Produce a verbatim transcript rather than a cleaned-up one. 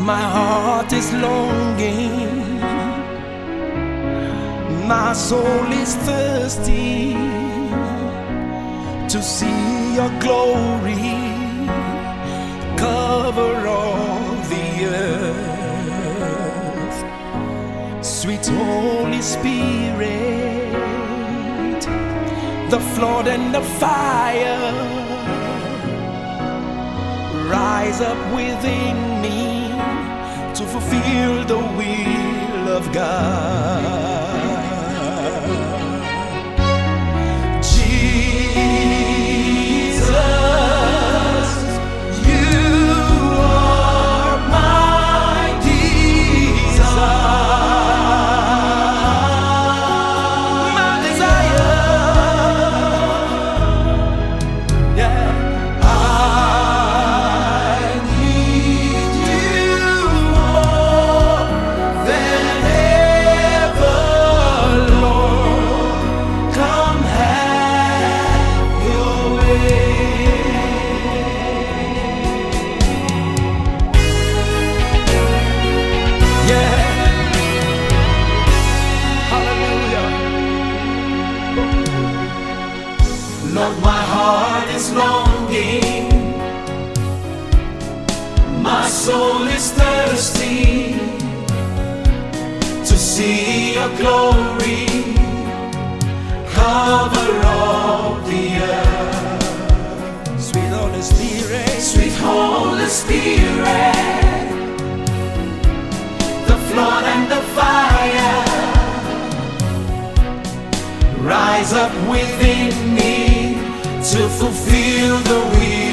My heart is longing, my soul is thirsty to see your glory cover all the earth. Sweet Holy Spirit, the flood and the fire, rise up within me to fulfill the will of God. Jesus, you are my desire, my desire. Yeah. Lord, my heart is longing, my soul is thirsty to see your glory cover all the earth. Sweet Holy Spirit, sweet Holy Spirit, the flood and the fire, rise up within me to fulfill the will